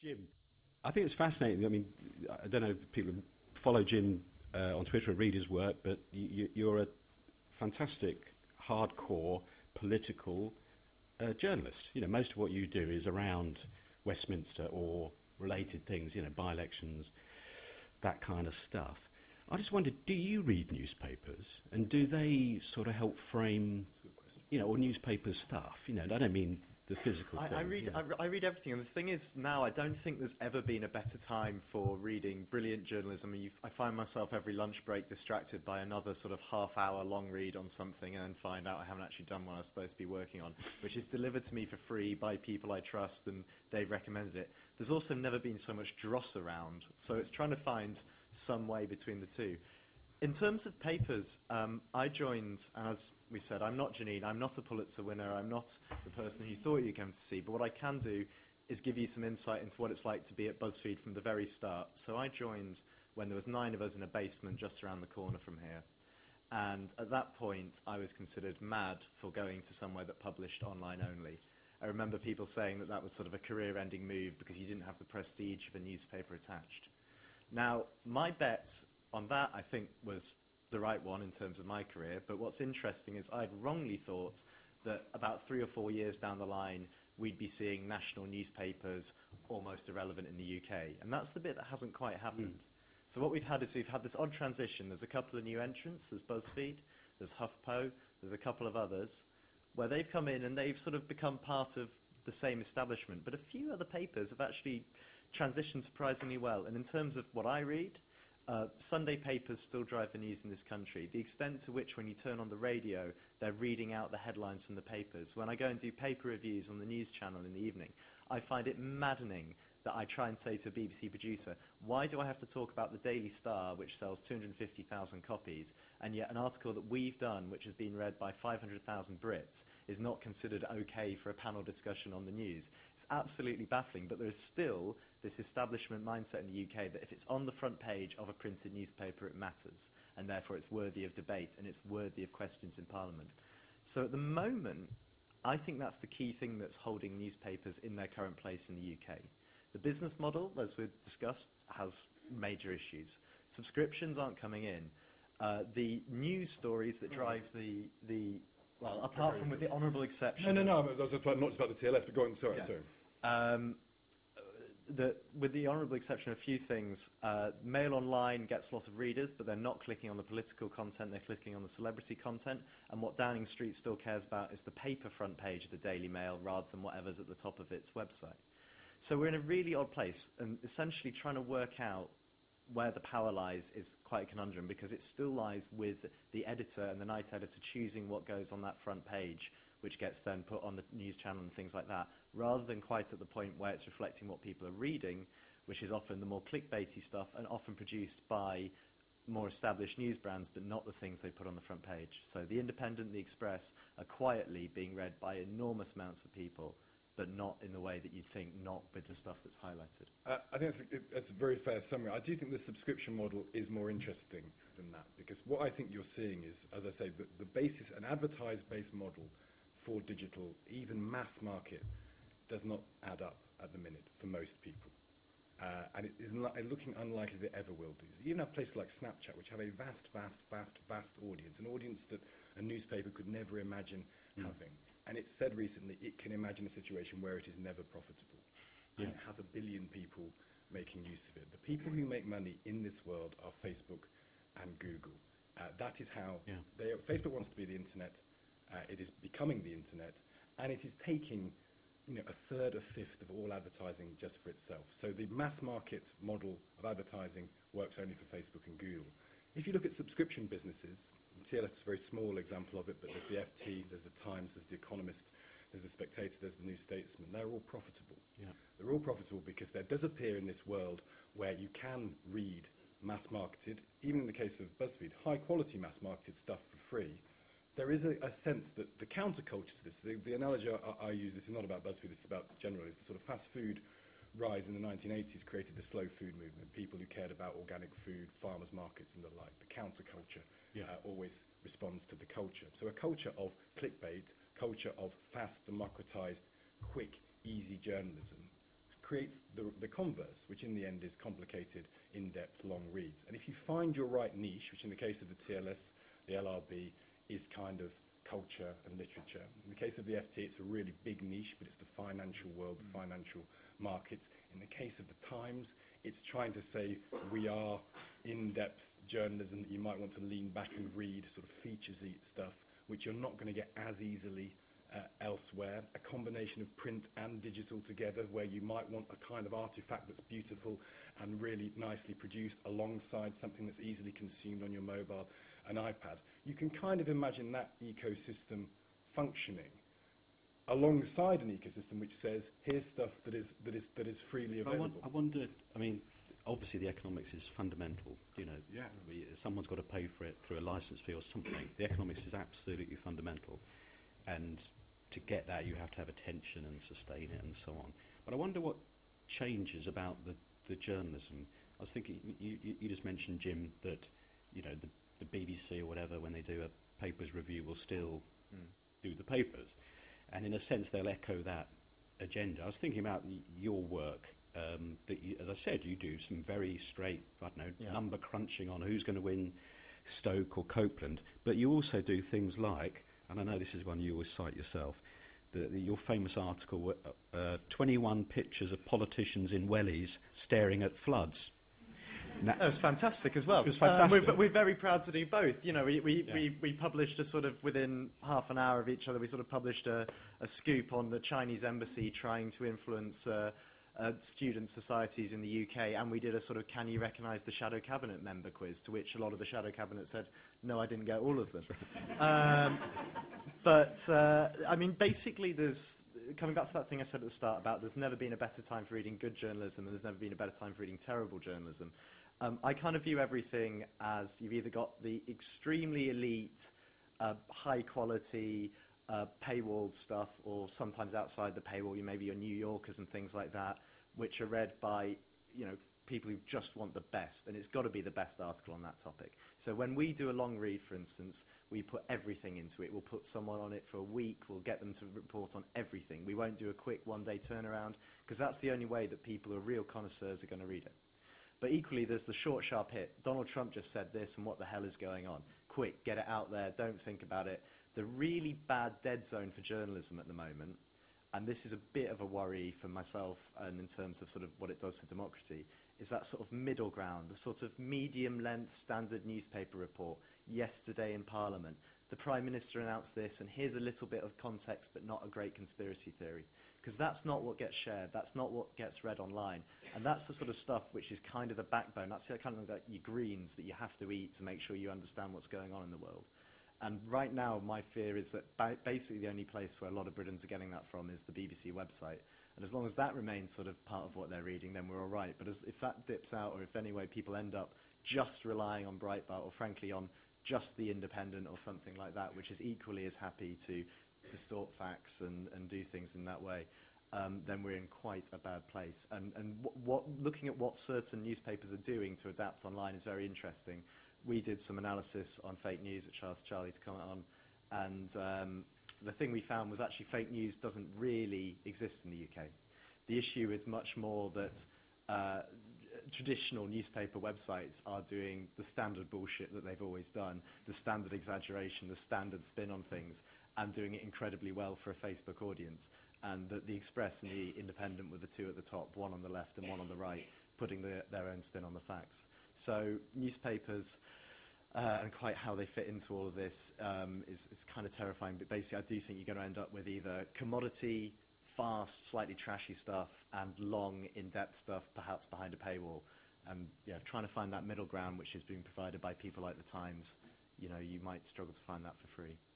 Jim, I think it's fascinating. I mean, I don't know if people follow Jim on Twitter or read his work, but you're a fantastic, hardcore political journalist. You know, most of what you do is around Westminster or related things. You know, by-elections, that kind of stuff. I just wondered, do you read newspapers, and do they sort of help frame, or newspaper stuff? You know, I don't mean the physical thing. I read everything, and the thing is, now I don't think there's ever been a better time for reading brilliant journalism. I find myself every lunch break distracted by another sort of half-hour long read on something, and then find out I haven't actually done what I was supposed to be working on, which is delivered to me for free by people I trust, and they've recommended it. There's also never been so much dross around, so it's trying to find some way between the two. In terms of papers, I joined, and as we said, I'm not Janine, I'm not a Pulitzer winner, I'm not the person you thought you'd come to see, but what I can do is give you some insight into what it's like to be at BuzzFeed from the very start. So I joined when there was 9 of us in a basement just around the corner from here. And at that point, I was considered mad for going to somewhere that published online only. I remember people saying that that was sort of a career-ending move because you didn't have the prestige of a newspaper attached. Now, my bet on that, I think, was the right one in terms of my career, but what's interesting is I'd wrongly thought that about 3 or 4 years down the line, we'd be seeing national newspapers almost irrelevant in the UK, and that's the bit that hasn't quite happened. So what we've had is we've had this odd transition. There's a couple of new entrants, there's BuzzFeed, there's HuffPo, there's a couple of others, where they've come in and they've sort of become part of the same establishment, but a few other papers have actually transitioned surprisingly well, and in terms of what I read, Sunday papers still drive the news in this country. The extent to which when you turn on the radio, they're reading out the headlines from the papers. When I go and do paper reviews on the news channel in the evening, I find it maddening that I try and say to a BBC producer, why do I have to talk about the Daily Star, which sells 250,000 copies, and yet an article that we've done, which has been read by 500,000 Brits, is not considered okay for a panel discussion on the news? It's absolutely baffling, but there is still this establishment mindset in the UK that if it's on the front page of a printed newspaper, it matters, and therefore it's worthy of debate, and it's worthy of questions in Parliament. So at the moment, I think that's the key thing that's holding newspapers in their current place in the UK. The business model, as we've discussed, has major issues. Subscriptions aren't coming in. The news stories that drive well, apart from with the honourable exception... No, I was not just about the TLS, but go on, sorry. With the honourable exception of a few things, Mail Online gets a lot of readers, but they're not clicking on the political content, they're clicking on the celebrity content, and what Downing Street still cares about is the paper front page of the Daily Mail rather than whatever's at the top of its website. So we're in a really odd place, and essentially trying to work out where the power lies is quite a conundrum, because it still lies with the editor and the night editor choosing what goes on that front page, which gets then put on the news channel and things like that, rather than quite at the point where it's reflecting what people are reading, which is often the more clickbaity stuff and often produced by more established news brands, but not the things they put on the front page. So The Independent, The Express are quietly being read by enormous amounts of people, but not in the way that you'd think, not with the stuff that's highlighted. I think that's a very fair summary. I do think the subscription model is more interesting than that, because what I think you're seeing is, as I say, the basis, an advertised-based model for digital, even mass market, does not add up at the minute for most people. And it is looking unlikely that it ever will do. You even have places like Snapchat, which have a vast audience, an audience that a newspaper could never imagine having. And it's said recently it can imagine a situation where it is never profitable. And it has 1 billion people making use of it. The people who make money in this world are Facebook and Google. That is how Facebook wants to be the internet. It is becoming the internet, and it is taking, a third, a fifth of all advertising just for itself. So the mass market model of advertising works only for Facebook and Google. If you look at subscription businesses, TLS is a very small example of it, but there's the FT, there's the Times, there's the Economist, there's the Spectator, there's the New Statesman. They're all profitable. Yeah. They're all profitable because there does appear in this world where you can read mass-marketed, even in the case of BuzzFeed, high-quality mass-marketed stuff for free. There is a sense that the counterculture to this, the analogy I use, this is not about BuzzFeed, it's about generally, it's the sort of fast food rise in the 1980s created the slow food movement, people who cared about organic food, farmers markets and the like. The counterculture always responds to the culture. So a culture of clickbait, culture of fast, democratized, quick, easy journalism creates the converse, which in the end is complicated, in-depth, long reads. And if you find your right niche, which in the case of the TLS, the LRB, is kind of culture and literature. In the case of the FT, it's a really big niche, but it's the financial world, the financial markets. In the case of the Times, it's trying to say we are in-depth journalism that you might want to lean back and read, sort of features-y stuff, which you're not going to get as easily elsewhere. A combination of print and digital together, where you might want a kind of artifact that's beautiful and really nicely produced alongside something that's easily consumed on your mobile and iPad. You can kind of imagine that ecosystem functioning alongside an ecosystem which says, here's stuff that is freely available. I wonder, I mean, obviously the economics is fundamental, you know. Yeah. Someone's got to pay for it through a license fee or something. The economics is absolutely fundamental. And to get that, you have to have attention and sustain it and so on. But I wonder what changes about the journalism. I was thinking, you just mentioned, Jim, that, you know, the BBC or whatever, when they do a papers review, will still do the papers. And in a sense, they'll echo that agenda. I was thinking about your work. That you, as I said, you do some very straight, I don't know, number crunching on who's going to win Stoke or Copeland. But you also do things like, and I know this is one you always cite yourself, your famous article, 21 pictures of politicians in wellies staring at floods. That was fantastic as well. It was fantastic. We're very proud to do both. You know, we published a sort of, within half an hour of each other, we sort of published a scoop on the Chinese embassy trying to influence student societies in the UK, and we did a sort of, can you recognise the shadow cabinet member quiz, to which a lot of the shadow cabinet said, no, I didn't get all of them. I mean, basically there's, coming back to that thing I said at the start about there's never been a better time for reading good journalism and there's never been a better time for reading terrible journalism. I kind of view everything as you've either got the extremely elite, high quality, paywalled stuff, or sometimes outside the paywall, maybe your New Yorkers and things like that, which are read by, you know, people who just want the best, and it's got to be the best article on that topic. So when we do a long read, for instance, we put everything into it. We'll put someone on it for a week. We'll get them to report on everything. We won't do a quick one-day turnaround, because that's the only way that people who are real connoisseurs are going to read it. But equally, there's the short, sharp hit. Donald Trump just said this, and what the hell is going on? Quick, get it out there. Don't think about it. The really bad dead zone for journalism at the moment, and this is a bit of a worry for myself and in terms of sort of what it does for democracy, is that sort of middle ground, the sort of medium-length standard newspaper report yesterday in Parliament. The Prime Minister announced this, and here's a little bit of context, but not a great conspiracy theory. Because that's not what gets shared, that's not what gets read online. And that's the sort of stuff which is kind of the backbone. That's the kind of like your greens that you have to eat to make sure you understand what's going on in the world. And right now, my fear is that basically the only place where a lot of Britons are getting that from is the BBC website. And as long as that remains sort of part of what they're reading, then we're all right. But if that dips out, or if anyway people end up just relying on Breitbart, or frankly on just The Independent or something like that, which is equally as happy to distort facts and do things in that way, then we're in quite a bad place. And looking at what certain newspapers are doing to adapt online is very interesting. We did some analysis on fake news, which I asked Charlie to comment on, and the thing we found was actually fake news doesn't really exist in the UK. The issue is much more that traditional newspaper websites are doing the standard bullshit that they've always done, the standard exaggeration, the standard spin on things, and doing it incredibly well for a Facebook audience. And that the Express and the Independent were the two at the top, one on the left and one on the right, putting their own spin on the facts. So newspapers and quite how they fit into all of this is kind of terrifying. But basically, I do think you're going to end up with either commodity, fast, slightly trashy stuff, and long, in-depth stuff, perhaps behind a paywall. And yeah, trying to find that middle ground, which is being provided by people like The Times, you know, you might struggle to find that for free.